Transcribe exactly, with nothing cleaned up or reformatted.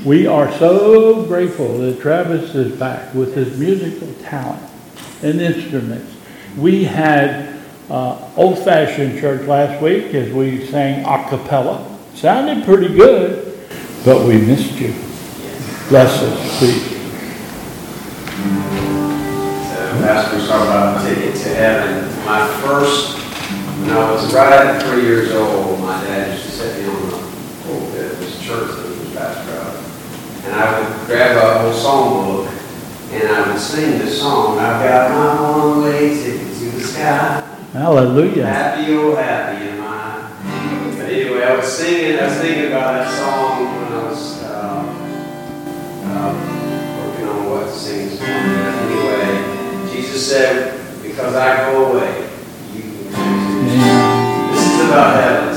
We are so grateful that Travis is back with his musical talent and instruments. We had uh, old-fashioned church last week as we sang a cappella. Sounded pretty good, but we missed you. Bless us, please. So, Pastor was talking about a ticket to heaven. My first, when I was right at three years old, my dad used to set me on the pulpit of his church that he was pastor of. And I would grab a old song book, and I would sing this song. I've got my one-way ticket to the sky. Hallelujah. Happy, oh happy am I. But anyway, I was singing, I was thinking about that song when I was uh, uh, working on what to sing this morning. Anyway, Jesus said, because I go away, you can come to me. This is about heaven.